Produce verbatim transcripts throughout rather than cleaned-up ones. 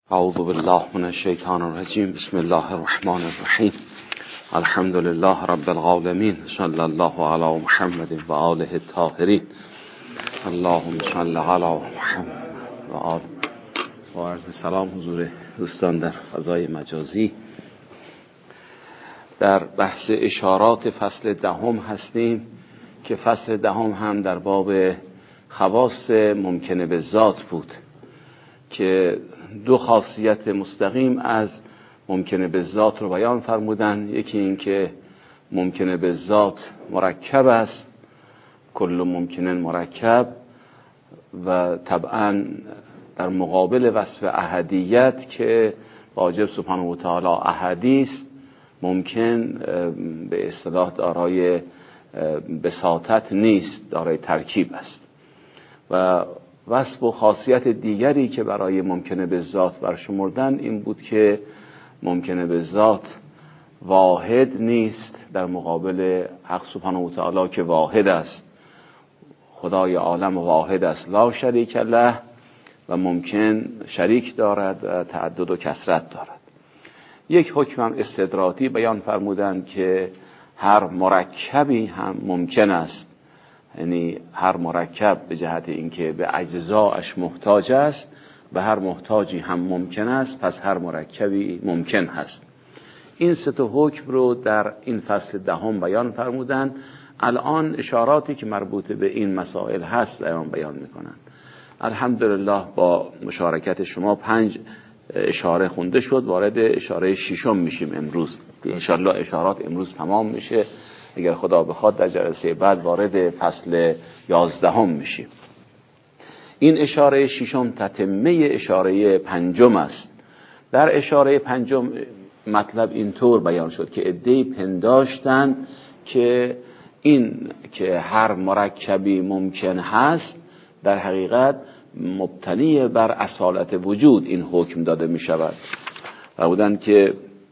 اعوذ بالله من الشیطان الرجیم. بسم الله الرحمن الرحیم. الحمد لله رب العالمین. صلی الله علی محمد و آله الطاهرین. اللهم صل علی محمد و آله. با عرض سلام حضور دوستان در فضای مجازی، در بحث اشارات فصل دهم هستیم که فصل دهم هم در باب خواص ممکنه به ذات بود که دو خاصیت مستقیم از ممکنه به ذات رو بیان فرمودن. یکی این که ممکنه به ذات مرکب است، کل ممکنه مرکب، و طبعا در مقابل وصف احدیت که واجب سبحانه و تعالی احدی است، ممکن به اصطلاح دارای بساطت نیست، دارای ترکیب است. و وصف و خاصیت دیگری که برای ممکنه به ذات برشمردن این بود که ممکنه به ذات واحد نیست در مقابل حق سبحانه و تعالی که واحد است. خدای عالم واحد است، لا شریک له، و ممکن شریک دارد و تعدد و کثرت دارد. یک حکم هم استدراکی بیان فرمودند که هر مرکبی هم ممکن است، یعنی هر مرکب به جهت اینکه به اجزایش محتاج است، به هر محتاجی هم ممکن است، پس هر مرکبی ممکن هست. این سه تا حکم رو در این فصل دهم بیان فرمودند. الان اشاراتی که مربوط به این مسائل هست الان بیان میکنند. الحمدلله با مشارکت شما پنج اشاره خونده شد، وارد اشاره ششم میشیم امروز. انشالله اشارات امروز تمام میشه، اگر خدا بخواد در جلسه بعد وارد فصل یازدهم میشیم. این اشاره ششم تتمه اشاره پنجم است. در اشاره پنجم مطلب اینطور بیان شد که عده‌ای پنداشتن که این که هر مرکبی ممکن هست در حقیقت مبتنی بر اصالت وجود این حکم داده می شود. و بودن که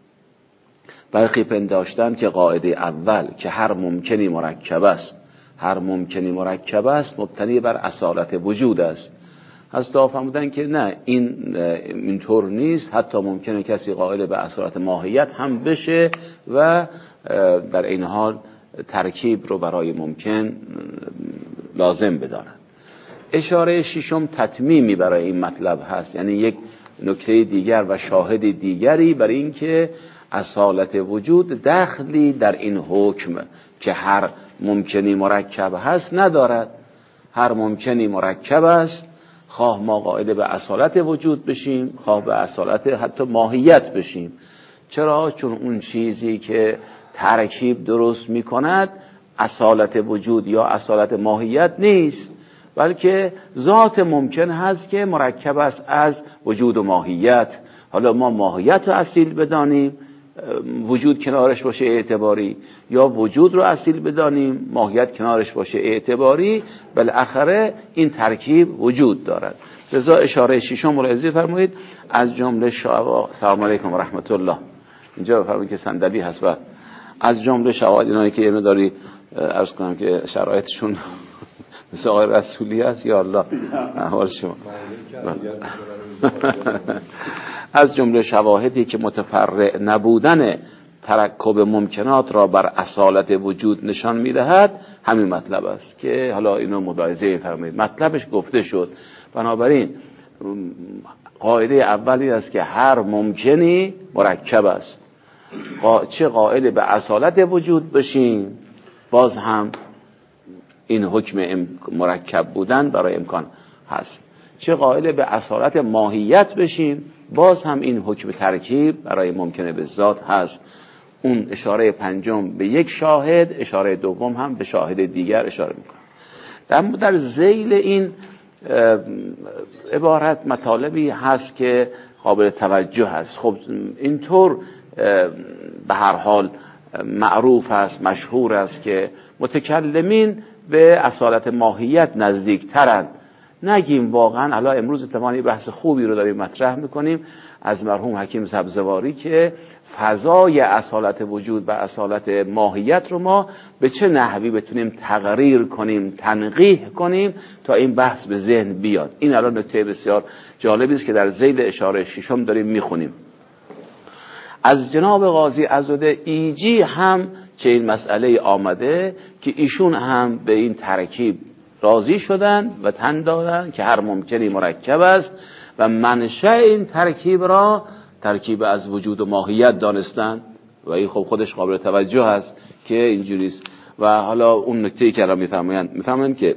برخی پنداشتن که قاعده اول که هر ممکنی مرکب است، هر ممکنی مرکب است مبتنی بر اصالت وجود است. هستا فرمودن که نه، این اینطور نیست، حتی ممکنه کسی قائل به اصالت ماهیت هم بشه و در این حال ترکیب رو برای ممکن لازم بداند. اشاره ششم تتمیمی برای این مطلب هست، یعنی یک نکته دیگر و شاهد دیگری برای اینکه اصالت وجود دخلی در این حکم که هر ممکنی مرکب هست ندارد. هر ممکنی مرکب است، خواه ما قائل به اصالت وجود بشیم، خواه به اصالت حتی ماهیت بشیم. چرا؟ چون اون چیزی که ترکیب درست می کند اصالت وجود یا اصالت ماهیت نیست، بلکه ذات ممکن هست که مرکب است از وجود و ماهیت. حالا ما ماهیت رو اصیل بدانیم، وجود کنارش باشه اعتباری، یا وجود رو اصیل بدانیم، ماهیت کنارش باشه اعتباری، بالاخره این ترکیب وجود دارد. لذا اشاره ششم ملاحظه فرمایید. از جمله شواهد، سلام علیکم و رحمت الله، اینجا بفرمایید که صندلی هست. و از جمله شواهد اینایی که یه داری عرض کنم که شرایطشون مثل آقای رسولی هست، یا الله احوال شما. از جمله شواهدی که متفرع نبودن ترکب ممکنات را بر اصالت وجود نشان میدهد همین مطلب است که حالا اینو ملاحظه فرمایید. مطلبش گفته شد. بنابراین قاعده اولی است که هر ممکنی مرکب است. چه قائل به اصالت وجود بشیم، باز هم این حکم مرکب بودن برای امکان هست. چه قائل به اصالت ماهیت بشیم، باز هم این حکم ترکیب برای ممکنه به ذات هست. اون اشاره پنجم به یک شاهد، اشاره دوم هم به شاهد دیگر اشاره میکنه. در, در ذیل این عبارت مطالبی هست که قابل توجه هست. خب اینطور به هر حال معروف است، مشهور است که متکلمین به اصالت ماهیت نزدیکترند، نگیم واقعا. الان امروز اتفاقاً بحث خوبی رو داریم مطرح میکنیم از مرحوم حکیم سبزواری که فضای اصالت وجود و اصالت ماهیت رو ما به چه نحوی بتونیم تغییر کنیم، تنقیح کنیم تا این بحث به ذهن بیاد. این الان نکته بسیار جالبی است که در ذیل اشاره ششم داریم میخونیم. از جناب قاضی عضد ایجی هم چه این مسئله آمده که ایشون هم به این ترکیب راضی شدن و تن دادن که هر ممکنی مرکب است و منشأ این ترکیب را ترکیب از وجود و ماهیت دانستن و این خب خودش قابل توجه است که اینجوریست. و حالا اون نکته‌ای که الان میفرمایند میفرمایند که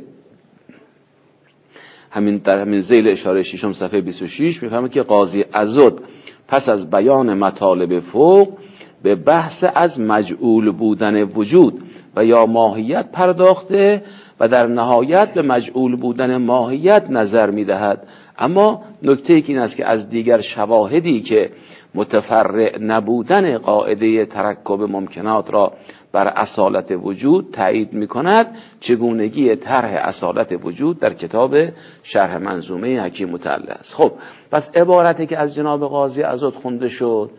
همین در همین ذیل اشاره ششم صفحه بیست و شش میفرمایند که قاضی عضد پس از بیان مطالب فوق به بحث از مجعول بودن وجود و یا ماهیت پرداخته و در نهایت به مجعول بودن ماهیت نظر میدهد. اما نکته این است که از دیگر شواهدی که متفرع نبودن قاعده ترکب ممکنات را بر اصالت وجود تایید میکند چگونگی طرح اصالت وجود در کتاب شرح منظومه حکیم متعله است. خب پس عبارتی که از جناب قاضی عضد خونده شد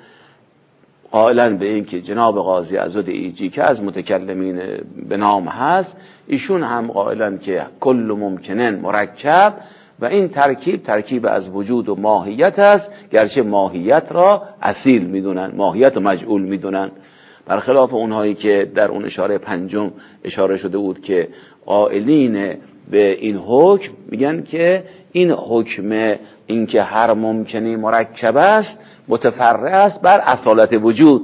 قائلا به این که جناب قاضی عضد ایجی که از متکلمین به نام هست ایشون هم قائلا که کل ممکنن مرکب و این ترکیب ترکیب از وجود و ماهیت است، گرچه ماهیت را اصیل میدونن، ماهیت رو مجعول میدونن، برخلاف اونهایی که در اون اشاره پنجم اشاره شده بود که قائلین به این حکم میگن که این حکم این که هر ممکنی مرکب است متفرع است بر اصالت وجود.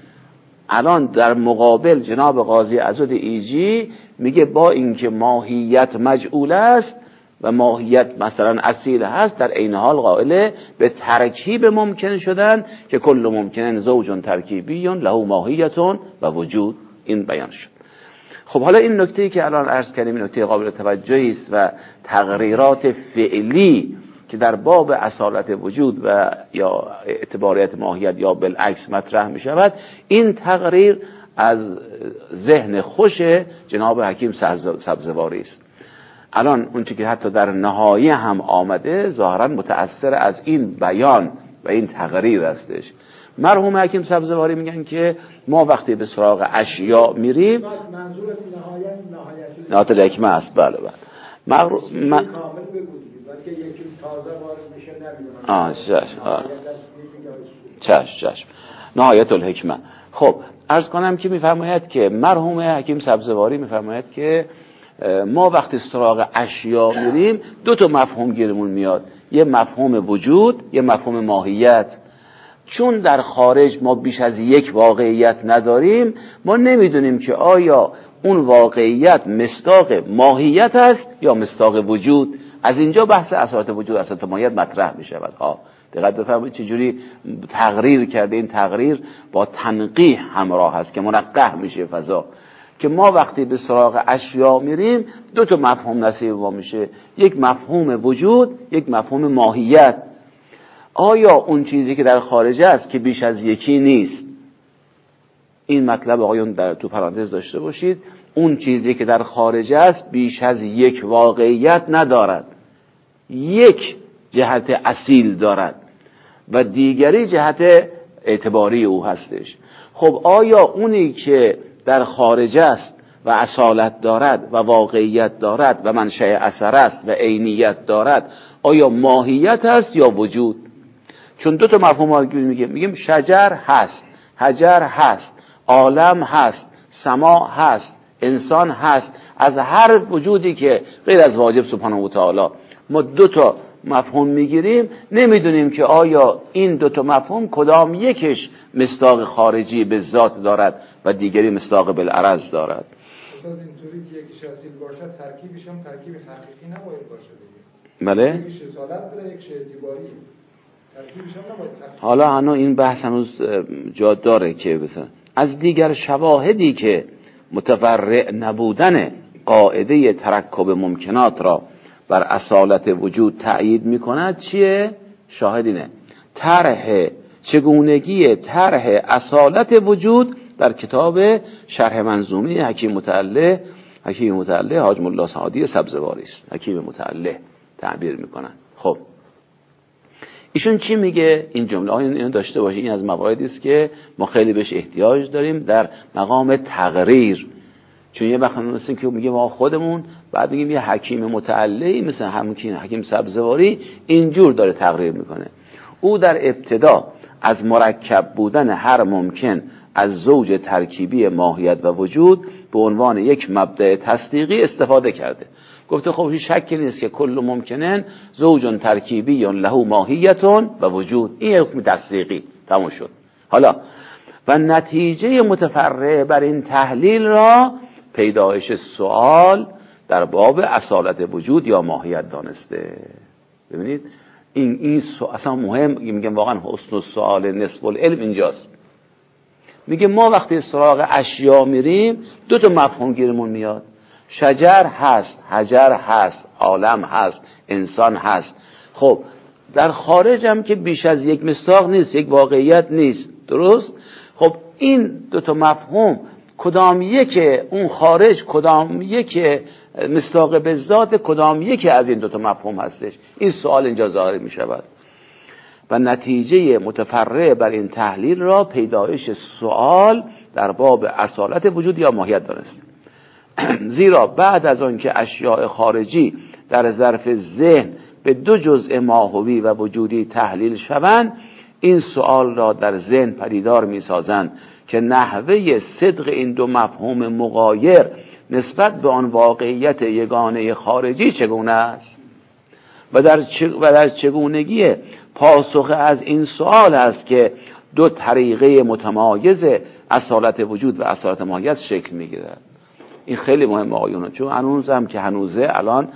الان در مقابل جناب قاضی عضد ایجی میگه با اینکه ماهیت مجعول است و ماهیت مثلا اصیل هست در عین حال قائل به ترکیب ممکن شدن که کل ممکنن زوج ترکیبی له ماهیت و وجود. این بیان شد. خب حالا این نکته‌ای که الان عرض کردیم نکته قابل توجهی است و تغییرات فعلی که در باب اصالت وجود و یا اعتباریت ماهیت یا بالعکس مطرح می شود، این تغییر از ذهن خوش جناب حکیم سبزواری است. الان اون چیزی که حتی در نهایه هم آمده ظاهرا متأثر از این بیان و این تغییر هستش. مرحوم حکیم سبزواری میگن که ما وقتی به سراغ اشیاء میریم منظور نهایت نهایت نهایت الحکمه است. بله بله مغرو... م... کامل بگویید که یکی تازه وارد میشه نمیدونم آه چشم آه. چشم چشم نهایت الحکمه. خب عرض کنم که میفرماید که مرحوم حکیم سبزواری میفرماید که ما وقتی سراغ اشیاء میریم دو تا مفهوم گیرمون میاد، یه مفهوم وجود، یه مفهوم ماهیت. چون در خارج ما بیش از یک واقعیت نداریم ما نمیدونیم که آیا اون واقعیت مصداق ماهیت است یا مصداق وجود. از اینجا بحث اصالت وجود اصالت ماهیت مطرح می شود. ها دقت بفرمایید چجوری تغییر کرده. این تغییر با تنقیح همراه است که منقح میشه فضا، که ما وقتی به سراغ اشیاء میریم دو تا مفهوم نصیب ما میشه، یک مفهوم وجود، یک مفهوم ماهیت. آیا اون چیزی که در خارج است که بیش از یکی نیست، این مطلب آقایون در تو پرانتز داشته باشید، اون چیزی که در خارج است بیش از یک واقعیت ندارد، یک جهت اصیل دارد و دیگری جهت اعتباری او هستش. خب آیا اونی که در خارج است و اصالت دارد و واقعیت دارد و منشأ اثر است و عینیت دارد آیا ماهیت است یا وجود؟ چون دو تا مفهوم ها میگیم میگیم شجر هست، حجر هست، عالم هست، سما هست، انسان هست. از هر وجودی که غیر از واجب سبحانه و تعالی ما دو تا مفهوم میگیریم، نمیدونیم که آیا این دو تا مفهوم کدام یکش مصداق خارجی به ذات دارد و دیگری مصداق بالعرض دارد. استاد اینطوری که یکیش اصیل باشد ترکیبش هم ترکیب حقیقی نباید باشه دیگه. بله؟ یکیش اصالت داره یکیش اعتباری. ترکیبش هم نباید حقیقی. حالا هنوز این بحث هنوز جا داره که مثلا از دیگر شواهدی که متفرع نبودن قاعده ترکب ممکنات را بر اصالت وجود تأیید میکند چیه؟ شاهد اینه طرح چگونگی طرح اصالت وجود در کتاب شرح منظومه حکیم متعله حکیم متعله حاج ملا سعادی سبزواری است. حکیم متعله تعبیر میکنن. خب ایشون چی میگه؟ این جمله ها اینو داشته باشید، این از مواردی است که ما خیلی بهش احتیاج داریم در مقام تقریر. چون یه وقت مثل که میگه ما خودمون بعد میگیم یه حکیم متعلی مثل همون حکیم سبزواری اینجور داره تقریر میکنه. او در ابتدا از مرکب بودن هر ممکن از زوج ترکیبی ماهیت و وجود به عنوان یک مبدأ تصدیقی استفاده کرده. گفته خب هیچ شکی نیست که کل ممکنن زوج ترکیبی له ماهیت و وجود، این حکم تصدیقی تموم شد. حالا و نتیجه متفرع بر این تحلیل را پیدایش سوال در باب اصالت وجود یا ماهیت دانسته. ببینید این این اصلا مهم، میگم واقعا حسن السؤال نصف العلم اینجاست. میگه ما وقتی سراغ اشیا میریم دو تا مفهوم گیرمون میاد، شجر هست، حجر هست، عالم هست، انسان هست. خب در خارج هم که بیش از یک مصداق نیست، یک واقعیت نیست، درست؟ خب این دو تا مفهوم کدام یک اون خارج، کدام یک مصداق به ذات، کدام یک از این دو تا مفهوم هستش؟ این سوال اینجا ظاهر می شود. و نتیجه متفرع بر این تحلیل را پیدایش سوال در باب اصالت وجود یا ماهیت دانست. زیرا بعد از آن که اشیاء خارجی در ظرف ذهن به دو جزء ماهوی و وجودی تحلیل شوند، این سوال را در ذهن پدیدار می سازند که نحوه صدق این دو مفهوم مغایر نسبت به آن واقعیت یگانه خارجی چگونه است و در, و در چگونگی پاسخ از این سوال است که دو طریقه متمایز اصالت وجود و اصالت ماهیت شکل میگیرد. این خیلی مهم آقایون، چون هنوز هم که هنوزه الان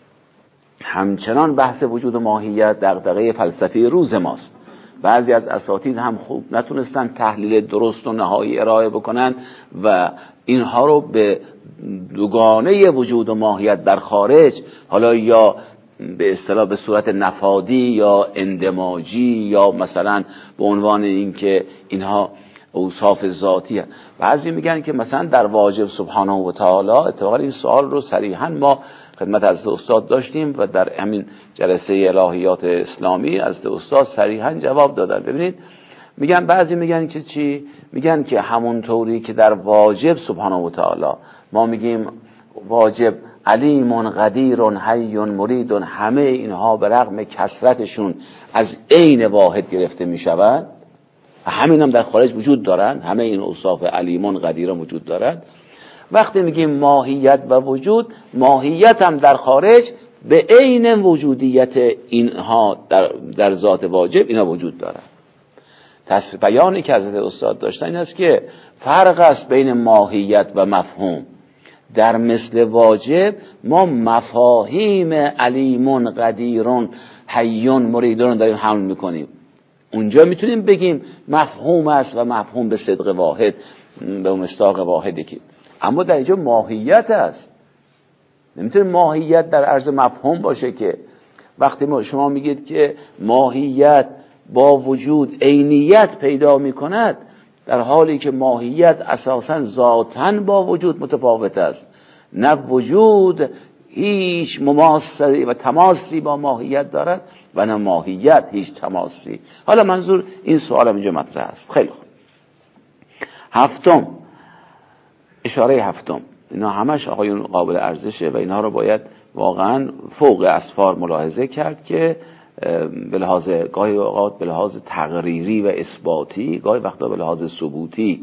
همچنان بحث وجود و ماهیت دغدغه فلسفی روز ماست. بعضی از اساتید هم خوب نتونستن تحلیل درست و نهایی ارائه بکنن و اینها رو به دوگانه وجود و ماهیت در خارج، حالا یا به اصطلاح به صورت نفادی یا اندماجی یا مثلا به عنوان اینکه اینها اوصاف ذاتی هست. بعضی میگن که مثلا در واجب سبحانه و تعالی، اتفاقا این سوال رو صریحا ما خدمت از استاد داشتیم و در همین جلسه الهیات اسلامی از استاد صریحا جواب دادن. ببینید میگن، بعضی میگن که چی؟ میگن که همونطوری که در واجب سبحانه و تعالی ما میگیم واجب علیم قدیر حی مرید، همه اینها به رغم کثرتشون از عین واحد گرفته میشوند و همین هم در خارج وجود دارن، همه این اوصاف علیمون قدیر وجود دارن. وقتی میگیم ماهیت و وجود، ماهیت هم در خارج به عین وجودیت اینها در, در ذات واجب اینا وجود دارن. تصریح بیانی که حضرت استاد داشتن این است که فرق است بین ماهیت و مفهوم. در مثل واجب ما مفاهیم علیمون قدیرون حیون مریدون داریم حمل میکنیم، اونجا میتونیم بگیم مفهوم است و مفهوم به صدق واحد، به مصداق واحدی که، اما در اینجا ماهیت است. نمیتونه ماهیت در عرض مفهوم باشه که وقتی ما شما میگید که ماهیت با وجود عینیت پیدا میکند، در حالی که ماهیت اساساً ذاتاً با وجود متفاوت است. نه وجود هیچ مماثلی و تماسی با ماهیت دارد و نه ماهیت هیچ تماسی. حالا منظور این سوال اینجا مطرح است. خیلی خوب. هفتم، اشاره هفتم، اینا همش آقایون قابل ارزشه و اینها رو باید واقعا فوق اسفار ملاحظه کرد که به لحاظ گاهی اوقات به لحاظ تقریری و اثباتی، گاهی وقتا به لحاظ ثبوتی.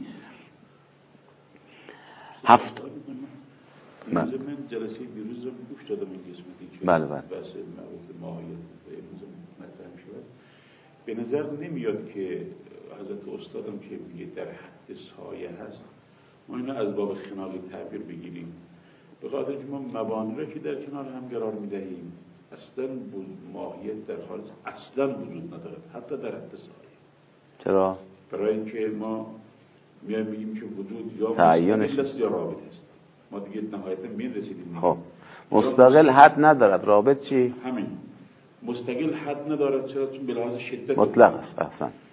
هفت من جلسه دیروز رو گوش دادم این قسمتی که بله بله بحث ماهیت امروز مطرح شد. به نظر نمیاد که حضرت استادم که میگه در حد سایه هست، ما اینو از باب خناقی تعبیر بگیریم، به خاطر که ما مبانی رو که در کنار هم قرار میدهیم، اصلا ماهیت در خارج اصلا وجود ندارد، حتی در حد سایه. چرا؟ برای اینکه ما میایم میگیم که وجود یا تعیینش است یا رابط است. ما دیگه نهایتا میرسیدیم. خب مستقل حد ندارد، رابط چی؟ همین مستقل حد ندارد. چرا؟ چون به لحاظ شدت مطلق است. احسن.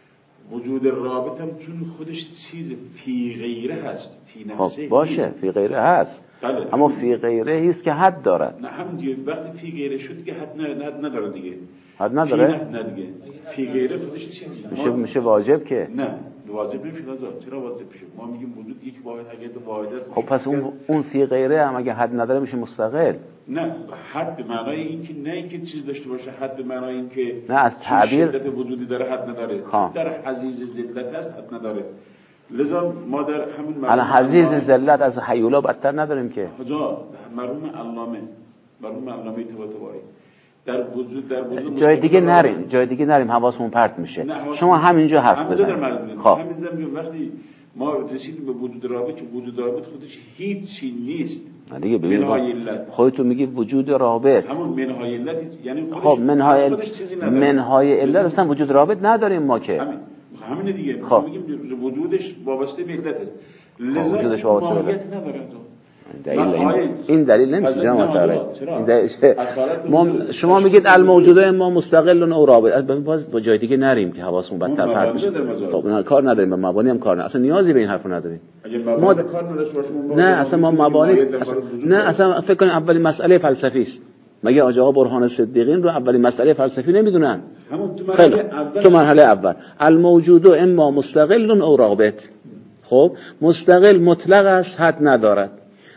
وجود رابط هم چون خودش چیز فی غیره هست، فی نفسه خب باشه فی غیره هست، بله. اما فی غیره هیست که حد دارد. نه هم دیگه وقتی فی غیره شد که حد نه حد نداره دیگه. حد نداره؟ فی نه دیگه. فی غیره خودش چیزی میشه میشه واجب که؟ نه واجب نمیشه. چرا واجب میشه؟ ما میگیم وجود یک واحد اگه تو واحد است. خب پس اون اون فی غیره هم اگه حد نداره میشه مستقل. نه حد به معنای این که نه اینکه چیز داشته باشه، حد به معنای این که نه از تعبیر شدت وجودی داره حد نداره. ها. در حضیض ذلت است حد نداره. لذا ما در همین الان حضیض ذلت از حیولا بدتر نداریم که. کجا؟ مرحوم علامه مرحوم علامه طباطبایی در وجود در وجود جای دیگه نریم، جای دیگه نریم حواسمون پرت میشه. شما همینجا حرف بزنید. خب همینجا وقتی ما رسیدیم به وجود رابط، که وجود رابط خودش هیچی نیست. دیگه ببین خودتون میگی وجود رابط، همون منهای علت یعنی خودش خب منهای منهای علت اصلا وجود رابط نداریم ما که. همین همین دیگه. خب میگیم وجودش وابسته به علت است، لذا وجودش وابسته به علت نداره. دلیل این, این دلیل نمیشه جناب مسئله. این دلیل ما شما میگید الموجوده ما مستقل و رابط، باز با جای دیگه نریم که حواسمون بدتر پرت میشه. خب نه کار نداریم به مبانی هم کار نه، اصلا نیازی به این حرفو نداریم. ما نه اصلا ما مبانی اصلا نه اصلا فکر کنید اولین مسئله فلسفی است. مگه آقا آقا برهان صدیقین رو اولین مسئله فلسفی نمیدونن؟ خیلی تو مرحله اول الموجوده اما مستقل و رابط. خب مستقل مطلق است، حد ندارد.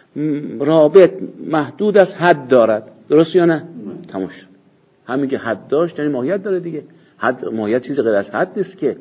رابط محدود است، حد دارد. درست یا نه؟ تموم شد. همین که حد داشت یعنی ماهیت داره دیگه. حد ماهیت چیز غیر از حد نیست که.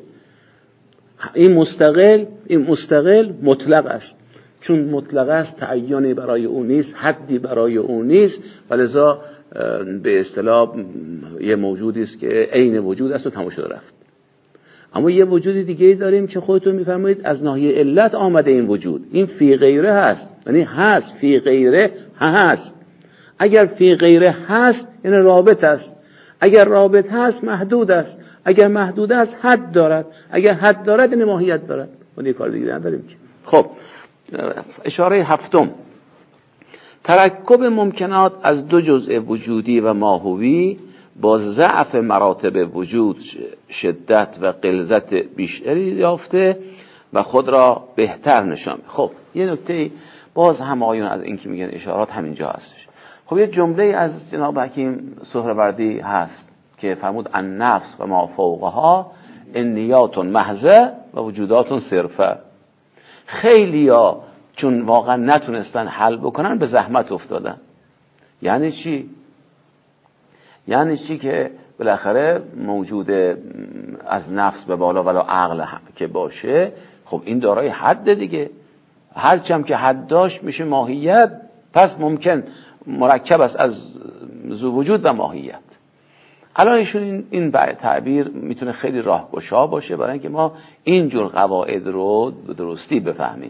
این مستقل این مستقل مطلق است، چون مطلق است تعیینی برای اون نیست، حدی برای اون نیست، ولذا به اصطلاح یه موجودی است که عین وجود است و تموم شد رفت. اما یه وجود دیگه داریم که خودتون میفرمایید از ناحیه علت آمده این وجود، این فی غیره هست، یعنی هست فی غیره هست. اگر فی غیره هست یعنی رابط است، اگر رابط هست محدود است، اگر محدود است حد دارد، اگر حد دارد یعنی ماهیت دارد. ما دیگه کار دیگه نداریم که. خب اشاره هفتم، ترکب ممکنات از دو جزء وجودی و ماهوی با ضعف مراتب وجود شدت و غلظت بیشتری یافته و خود را بهتر نشان. خب یه نکته باز هم آیون از این که میگن اشارات همینجا هستش. خب یه جمله از جناب حکیم سهروردی هست که فرمود ان نفس و ما فوقها انیات محضه و وجودات صرفه. خیلیا چون واقعا نتونستن حل بکنن به زحمت افتادن. یعنی چی؟ یعنی چی که بالاخره موجود از نفس به بالا ولی عقل که باشه، خب این دارای حد دیگه. هرچم که حد داشت میشه ماهیت، پس ممکن مرکب است از وجود و ماهیت. الان ایشون این, این تعبیر میتونه خیلی راهگشا باشه برای اینکه ما اینجور قواعد رو درستی بفهمیم.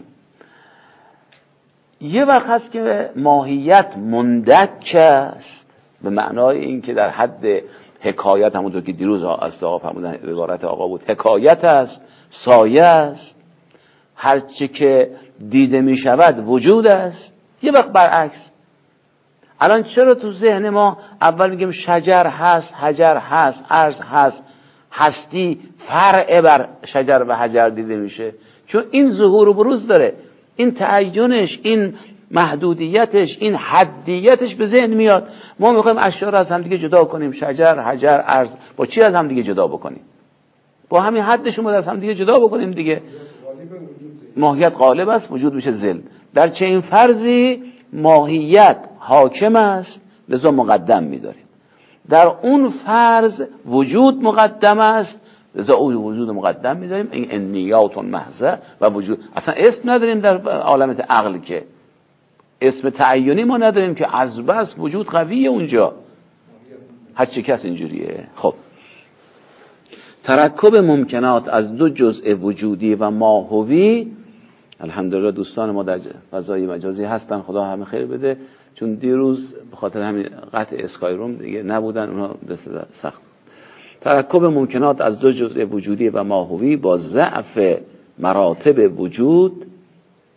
یه وقت هست که ماهیت مندک است، به معنای این که در حد حکایت، همونطور که دیروز از آقا فرمودن عبارت آقا بود، حکایت است، سایه است، هرچه که دیده می شود وجود است. یه وقت برعکس. الان چرا تو ذهن ما اول میگیم شجر هست، حجر هست، ارض هست، هستی فرع بر شجر و حجر دیده میشه؟ چون این ظهور و بروز داره، این تعینش، این محدودیتش، این حدیتش به ذهن میاد. ما میخوایم اشیاء رو از هم دیگه جدا کنیم، شجر، حجر، ارض، با چی از هم دیگه جدا بکنیم؟ با همین حدشون از هم دیگه جدا بکنیم دیگه. ماهیت غالب است، وجود میشه ذل. در چنین فرضی ماهیت حاکم است، لذا مقدم میداریم. در اون فرض وجود مقدم است، لذا اون وجود مقدم میداریم. این انیات محضه و وجود، اصلا اسم نداریم در عالم عقل، که اسم تعینی ما نداریم، که از بس وجود قویه اونجا. هر چی کس اینجوریه. خب ترکب ممکنات از دو جزء وجودی و ماهوی. الحمدلله دوستان ما در فضای مجازی هستن، خدا همه خیر بده، چون دیروز به خاطر همین قطع اسکای روم دیگه نبودن، اونا سخت. ترکب ممکنات از دو جزء وجودی و ماهوی با ضعف مراتب وجود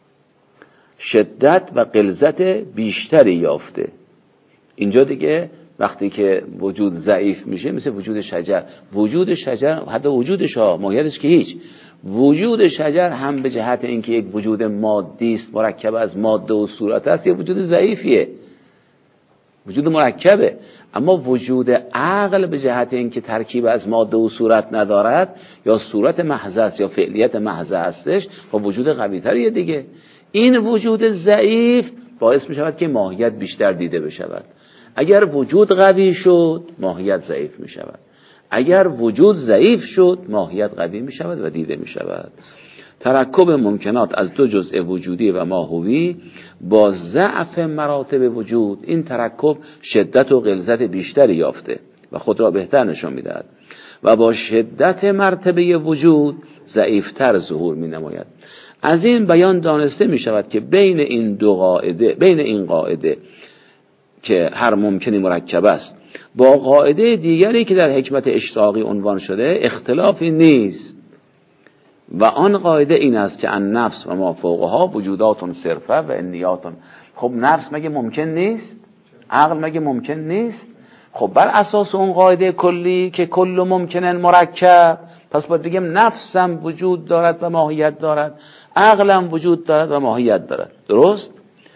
شدت و غلظت بیشتری یافته. اینجا دیگه وقتی که وجود ضعیف میشه مثل وجود شجر. وجود شجر حتی وجودش ها ماهیتش که هیچ، وجود شجر هم به جهت اینکه یک وجود مادی است مرکب از ماده و صورت است، یه وجود ضعیفیه، وجود مرکبه. اما وجود عقل به جهت اینکه ترکیب از ماده و صورت ندارد، یا صورت محض است یا فعلیت محض هستش، با وجود قوی تریه دیگه. این وجود ضعیف باعث می شود که ماهیت بیشتر دیده بشود. اگر وجود قوی شد ماهیت ضعیف می شود، اگر وجود ضعیف شد ماهیت قوی می شود و دیده می شود. ترکب ممکنات از دو جزء وجودی و ماهوی با ضعف مراتب وجود، این ترکب شدت و غلظت بیشتری یافته و خود را بهتر نشان می دهد و با شدت مرتبه وجود ضعیفتر ظهور می نماید. از این بیان دانسته می شود که بین این دو قاعده، بین این قاعده که هر ممکنی مرکب است با قاعده دیگری که در حکمت اشتراقی عنوان شده اختلافی نیست، و آن قاعده این است که ان نفس و ما فوقها وجودات صرفه و انیات. خب نفس مگه ممکن نیست؟ عقل مگه ممکن نیست؟ خب بر اساس اون قاعده کلی که کل ممکنن مرکب، پس باید بگیم نفسم وجود دارد و ماهیت دارد، عقلم وجود دارد و ماهیت دارد. درست؟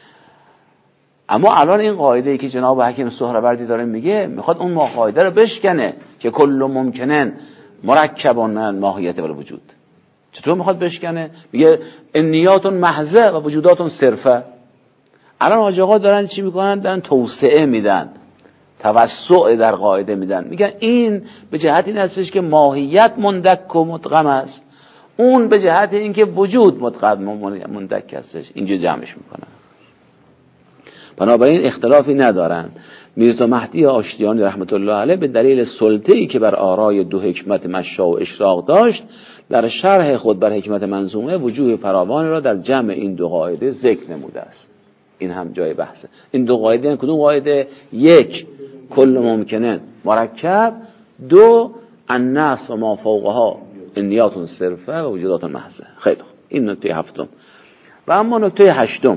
اما الان این قاعده ای که جناب حکیم سهروردی داره میگه میخواد اون قاعده رو بشکنه که کل ممکنن مرکبان ماهیت و وجود. چطور میخواد بشکنه؟ میگه انیات محضه و وجودات صرفه. الان حاج آقا دارن چی میکنن؟ دارن توسعه میدن، توسع در قاعده میدن. میگن این به جهت این هستش که ماهیت مندک و مدغم است، اون به جهت این که وجود مدغم و مندک هستش. اینجا جمعش میکنن. بنابراین اختلافی ندارن. میرزا مهدی آشتیانی رحمت الله علیه به دلیل سلطه‌ای که بر آرای دو حکمت مشا و اشراق داشت، در شرح خود بر حکمت منظومه وجوه فراوانی را در جمع این دو قاعده ذکر نموده است. این هم جای بحثه. این دو قاعده این کدوم قاعده؟ یک، کل ممکنه مرکب، دو، النفس و ما فوقها انیات صرفه و وجودات محضه. خیلی خوب، این نکته هفتم. و اما نکته هشتم،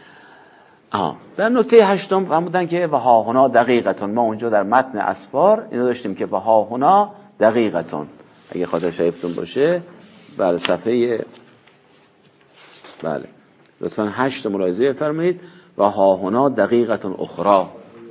آه در نکته هشتم فرمودن که و ها هنا دقیقتون. ما اونجا در متن اسفار اینو داشتیم که و ها هنا دقیقتون، اگه خاطر شایفتون باشه بله صفحه بله لطفا هشت ملاحظه فرمایید. و ها هنا دقیقتون اخرى.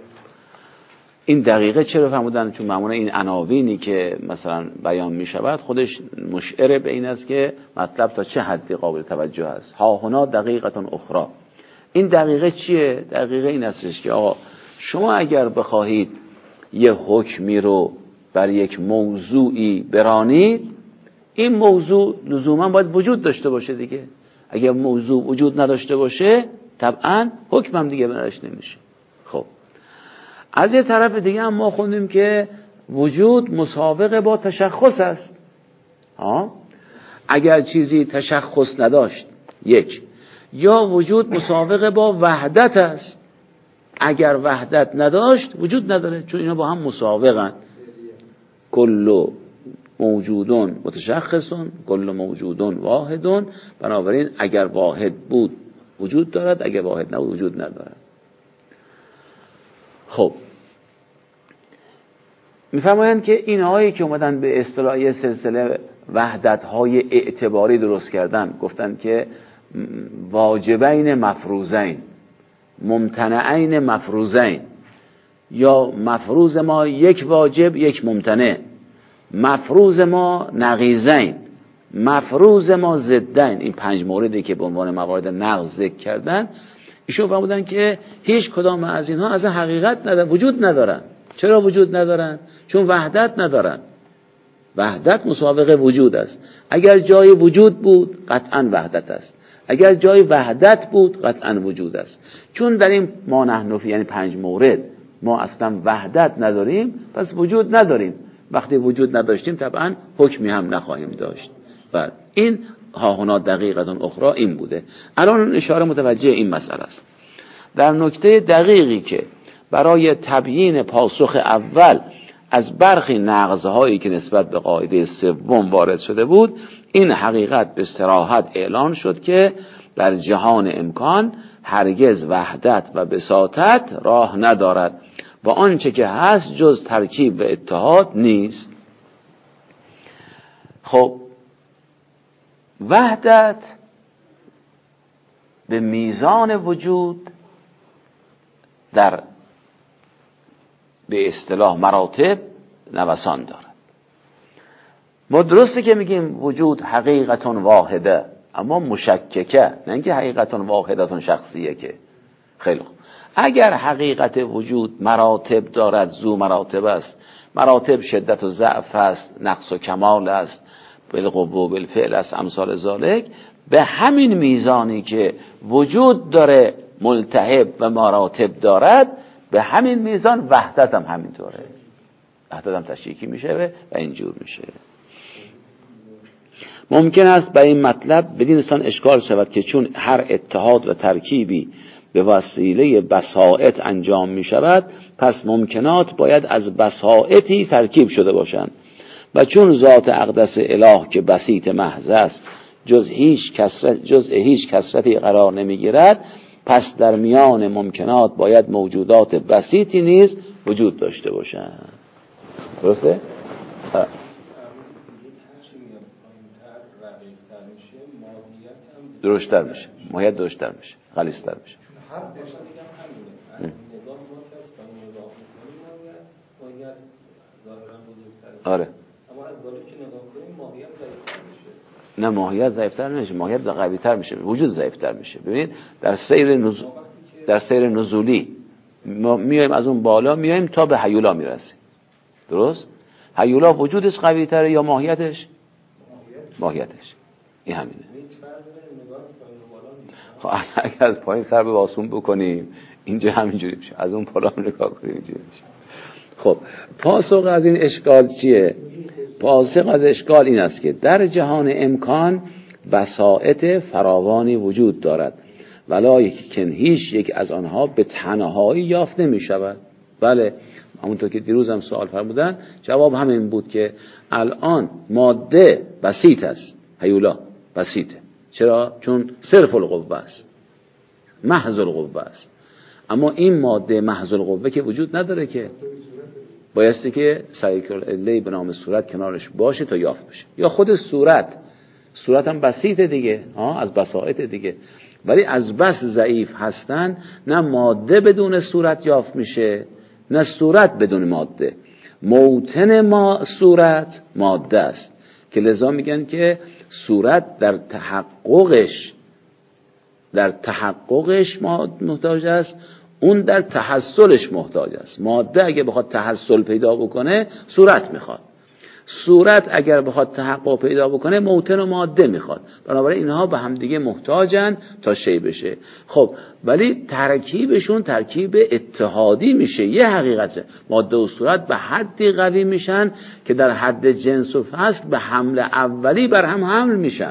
این دقیقه چرا فرمودن؟ چون معمولا این عناوینی که مثلا بیان می شود خودش مشعر به این است که مطلب تا چه حدی قابل توجه است. ها هنا دقیقتون اخرى. این دقیقه چیه؟ دقیقه این استش که آقا شما اگر بخواهید یه حکمی رو بر یک موضوعی برانید، این موضوع لزوما باید وجود داشته باشه دیگه. اگر موضوع وجود نداشته باشه طبعا حکم هم دیگه براش نمیشه. خب از یه طرف دیگه هم ما خوندیم که وجود مسابقه با تشخص است. ها اگر چیزی تشخص نداشت، یک، یا وجود مسابقه با وحدت است. اگر وحدت نداشت وجود نداره، چون اینا با هم مسابقن. کل موجودون متشخصون، کل موجودون واحدون. بنابراین اگر واحد بود وجود دارد، اگر واحد نبود وجود ندارد. خب میفرمایند که اینهایی که اومدن به اصطلاح سلسله وحدت‌های اعتباری درست کردن، گفتن که واجبین مفروضین، ممتنعین مفروضین، یا مفروض ما یک واجب یک ممتنع، مفروض ما نقیضین، مفروض ما ضدین. این پنج موردی که به عنوان موارد نقض ذکر کردن، ایشون فرمودن که هیچ کدام از اینها از حقیقت ندارن، وجود ندارن. چرا وجود ندارن؟ چون وحدت ندارن. وحدت مسابقه وجود است. اگر جای وجود بود قطعا وحدت است، اگر جای وحدت بود قطعا وجود است. چون در این ما نحن فی، یعنی پنج مورد، ما اصلا وحدت نداریم، پس وجود نداریم. وقتی وجود نداشتیم طبعا حکمی هم نخواهیم داشت. بله این ها هنا دقیقتون اخرى این بوده. الان اشاره متوجه این مسئله است. در نکته دقیقی که برای تبیین پاسخ اول از برخی نقض‌هایی که نسبت به قاعده سوم وارد شده بود، این حقیقت به صراحت اعلان شد که در جهان امکان هرگز وحدت و بساطت راه ندارد و آنچه که هست جز ترکیب و اتحاد نیست. خب وحدت به میزان وجود در به اصطلاح مراتب نوسان دارد. ما درسته که میگیم وجود حقیقت واحده، اما مشککه، نه اینکه حقیقت واحدتون شخصیه. که خیلی خوب، اگر حقیقت وجود مراتب دارد، ذو مراتب است، مراتب شدت و ضعف است، نقص و کمال است، بالقوه و بالفعل است، امثال ذالک، به همین میزانی که وجود داره ملتهب و مراتب دارد، به همین میزان وحدت هم همینطوره، وحدت هم تشریکی میشه و اینجور میشه. ممکن است به این مطلب بدین سان اشکال شود که چون هر اتحاد و ترکیبی به وسیله بساطت انجام می شود، پس ممکنات باید از بساطتی ترکیب شده باشند، و چون ذات اقدس اله که بسیط محض است جز هیچ کسرت جز هیچ کسرتی قرار نمی گیرد، پس در میان ممکنات باید موجودات بسیطی نیز وجود داشته باشند. درسته؟ درشتر میشه، ماهیت درشتر میشه، غلیظتر میشه. آره. اما از بالا که نگاه کنیم ماهیت ضعیف‌تر میشه. نه ماهیت ضعیف‌تر نمیشه، ماهیت قوی‌تر میشه، وجود ضعیف‌تر میشه. ببینید در سیر نزول در سیر نزولی ما میایم از اون بالا میایم تا به هیولا میرسیم. درست؟ هیولا وجودش قوی‌تره یا ماهیتش؟ ماهیتش. این همینه. خب اگر از پایین سر به آسمون بکنیم اینجا همینجوری میشه، از اون بالا نگاه کنیم اینجوری میشه. خب پاسخ از این اشکال چیه؟ پاسخ از اشکال این است که در جهان امکان بساطت فراوانی وجود دارد، ولیکن هیچ یک از آنها به تنهایی یافت نمی شود. بله، همونطور که دیروز هم سوال فرمودن، جواب همین بود که الان ماده بسیط است، هیولا بسیطه. چرا؟ چون صرف القوه است، محض القوه است. اما این ماده محض القوه که وجود نداره، که بایستی که سریک العله به نام صورت کنارش باشه تا یافت بشه، یا خود صورت صورت هم بسیطه دیگه، ها، از بساطت دیگه. ولی از بس ضعیف هستن، نه ماده بدون صورت یافت میشه، نه صورت بدون ماده. موطن ما صورت ماده است، که لذا میگن که صورت در تحققش در تحققش محتاج است، اون در تحصلش محتاج است. ماده اگه بخواد تحصل پیدا بکنه صورت میخواد، صورت اگر بخواد تحقق پیدا بکنه موطن و ماده میخواد. بنابراین اینها به هم دیگه محتاجن تا شی بشه. خب ولی ترکیبشون ترکیب اتحادی میشه. یه حقیقته، ماده و صورت به حدی قوی میشن که در حد جنس و فصل به حمل اولی بر هم حمل میشن.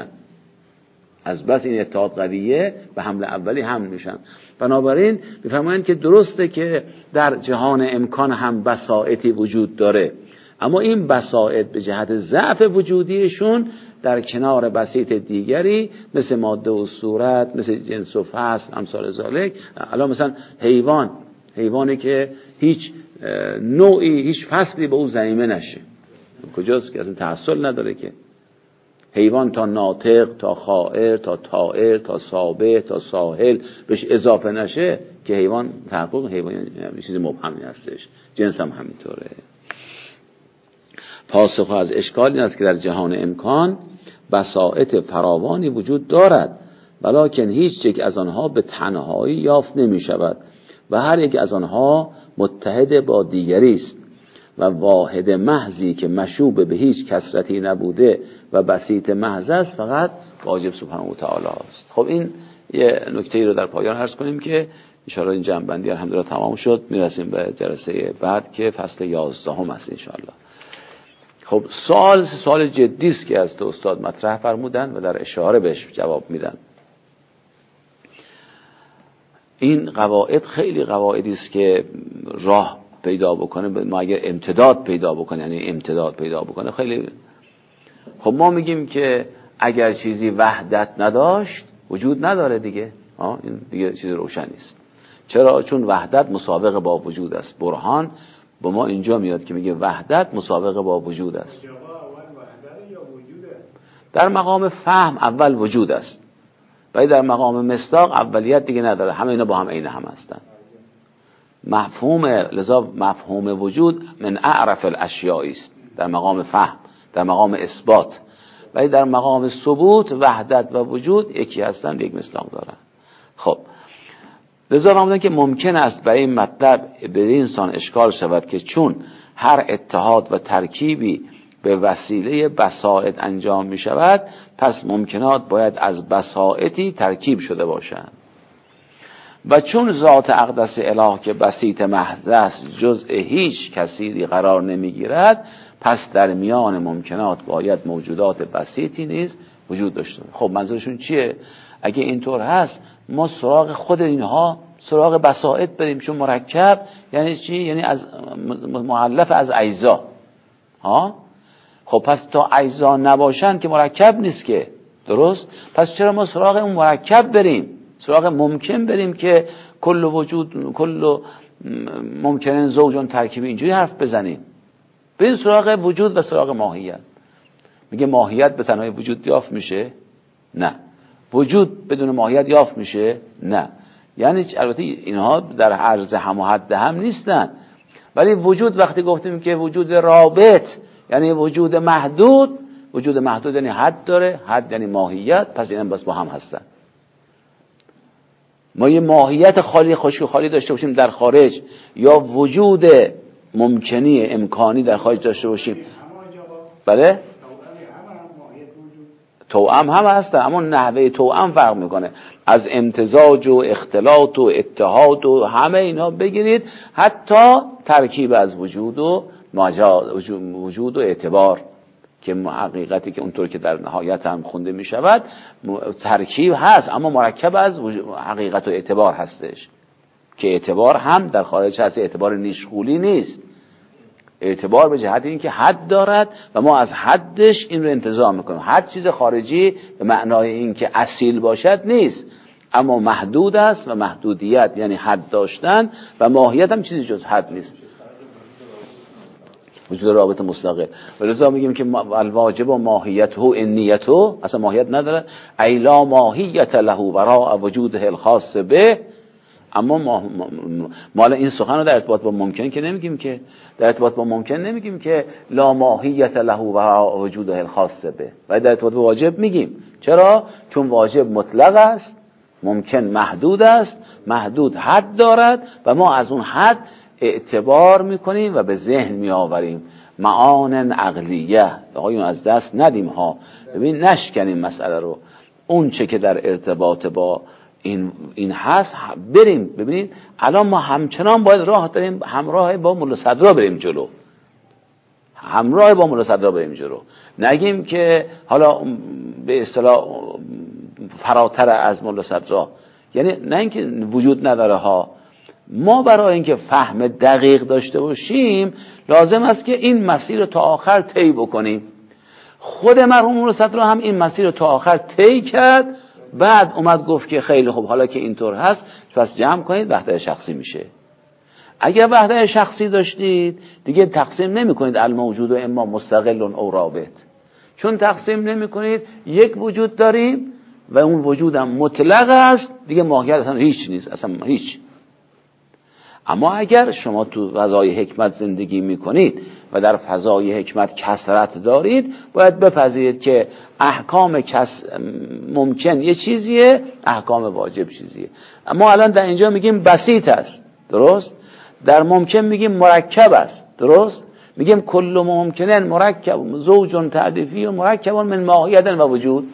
از بس این اتحاد قویه به حمل اولی حمل میشن. بنابراین بفرمایند که درسته که در جهان امکان هم بساطی وجود داره، اما این بساط به جهت ضعف وجودیشون در کنار بسیط دیگری مثل ماده و صورت، مثل جنس و فصل، امثال ذالک. الان مثلا حیوان حیوانی که هیچ نوعی هیچ فصلی به او ضمیمه نشه، کجاست که اصلا تحصل نداره. که حیوان تا ناطق، تا خائر، تا طائر، تا سابح، تا ساحل بهش اضافه نشه که حیوان تحقق حیوان چیز مبهمی هستش. جنس هم همینطوره. پاسخ از اشکال این است که در جهان امکان بساطت فراوانی وجود دارد، ولکن هیچ یک از آنها به تنهایی یافت نمی شود و هر یک از آنها متحد با دیگری است و واحد محضی که مشوب به هیچ کثرتی نبوده و بسیط محض است فقط واجب سبحانه و تعالی است. خب این یه نکته ای رو در پایان عرض کنیم که ان شاءالله این جمع‌بندی الحمدلله تمام شد. میرسیم به جلسه بعد که فصل یازدهم است ان شاءالله. خب سوال سوال جدی است که از استاد مطرح فرمودن و در اشاره بهش جواب میدن. این قواعد خیلی قواعدی است که راه پیدا بکنه، ما اگر امتداد پیدا بکنه، یعنی امتداد پیدا بکنه خیلی. خب ما میگیم که اگر چیزی وحدت نداشت وجود نداره دیگه. ها این دیگه چیز روشن نیست. چرا؟ چون وحدت مسابقه با وجود است. برهان با ما اینجا میاد که میگه وحدت مسابقه با وجود است. در مقام فهم اول وجود است، ولی در مقام مصداق اولیت دیگه نداره، همه اینا با هم عین هم هستن. مفهوم لذا مفهوم وجود من اعرف الاشیاء است در مقام فهم، در مقام اثبات، ولی در مقام ثبوت وحدت و وجود یکی هستن، یک مصداق دارن. خب لذا فرمودن که ممکن است برای این مطلب به این انسان اشکال شود که چون هر اتحاد و ترکیبی به وسیله بساط انجام می شود، پس ممکنات باید از بساطی ترکیب شده باشند. و چون ذات اقدس اله که بسیط محض است جزء هیچ کثیری قرار نمی گیرد، پس در میان ممکنات باید موجودات بسیطی نیز وجود داشته. خب منظورشون چیه؟ اگه اینطور هست ما سراغ خود اینها سراغ بساط بریم، چون مرکب یعنی چی؟ یعنی از مؤلف از اجزا. ها خب پس تا اجزا نباشن که مرکب نیست که، درست؟ پس چرا ما سراغ اون مرکب بریم، سراغ ممکن بریم که کل وجود کل ممکنن زوجون ترکیب اینجوری حرف بزنیم؟ بریم سراغ وجود و سراغ ماهیت. میگه ماهیت به تنهایی وجود یافت میشه؟ نه. وجود بدون ماهیت یافت میشه؟ نه. یعنی البته اینها در عرض هم و حد هم نیستن، ولی وجود وقتی گفتیم که وجود رابط یعنی وجود محدود، وجود محدود یعنی حد داره، حد یعنی ماهیت، پس اینم بس با هم هستن. ما یه ماهیت خالی خشک و خالی داشته باشیم در خارج، یا وجود ممکنی امکانی در خارج داشته باشیم، بله توأم هم هستن، اما نحوه توأم فرق میکنه. از امتزاج و اختلاط و اتحاد و همه اینا بگیرید، حتی ترکیب از وجود و مجاز وجود و اعتبار که حقیقتی که اونطور که در نهایت هم خونده می شود ترکیب هست، اما مرکب از حقیقت و اعتبار هستش، که اعتبار هم در خارج هست، اعتبار نیشغولی نیست، اعتبار به جهت این که حد دارد و ما از حدش این رو انتزاع میکنیم. حد چیز خارجی به معنای این که اصیل باشد نیست، اما محدود است و محدودیت یعنی حد داشتن و ماهیت هم چیزی جز حد نیست، وجود رابط مستقل. ولذا میگیم که الواجب و ماهیت و انیت و اصلا ماهیت نداره، ایلا ماهیت له وراء وجوده الخاص به. اما ما مال این سخن رو در ارتباط با ممکن که نمیگیم، که در ارتباط با ممکن نمیگیم که لا ماهیت له وراء وجوده الخاص به، ولی در ارتباط با واجب میگیم. چرا؟ چون واجب مطلق است، ممکن محدود است، محدود حد دارد و ما از اون حد اعتبار میکنیم و به ذهن میآوریم معان عقلیه. آقایون از دست ندیم ها، ببین نشکنیم مسئله رو، اون چه که در ارتباط با این این هست بریم. ببینید الان ما همچنان باید راه داریم، همراه با مولا صدرا بریم جلو، همراه با مولا صدرا بریم جلو. نگیم که حالا به اصطلاح فراتر از مولا صدرا، یعنی نه اینکه وجود نداره ها، ما برای اینکه فهم دقیق داشته باشیم لازم است که این مسیر رو تا آخر طی بکنیم. خود مرحوم مولا صدرا هم این مسیر رو تا آخر طی کرد، بعد اومد گفت که خیلی خوب حالا که اینطور هست پس جمع کنید وحدت شخصی میشه. اگر وحدت شخصی داشتید دیگه تقسیم نمی کنید الموجود و اما مستقل او رابط، چون تقسیم نمی کنید یک وجود داریم و اون وجودم مطلق است، دیگه ماهیت اصلا هیچ نیست، اصلا هیچ. اما اگر شما تو فضای حکمت زندگی میکنید و در فضای حکمت کثرت دارید، باید بپذیرید که احکام کس ممکن یه چیزیه، احکام واجب چیزیه. اما الان در اینجا میگیم بسیط است، درست؟ در ممکن میگیم مرکب است، درست؟ میگیم کل ممکنن مرکب زوج تعریفی و مرکب من ماهیت و وجود.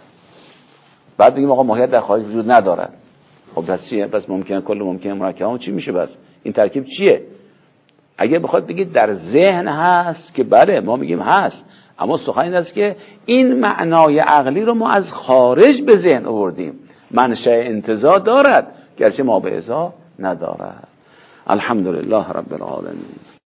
بعد میگیم آقا ماهیت در خارج وجود ندارد. خب پس چیه؟ پس ممکن کل ممکن مرکب چی میشه؟ بس این ترکیب چیه؟ اگه بخواد بگید در ذهن هست که بله ما میگیم هست، اما سخن این است که این معنای عقلی رو ما از خارج به ذهن آوردیم. منشأ انتزاع دارد گرچه ما به ازا ندارد. الحمدلله رب العالمین.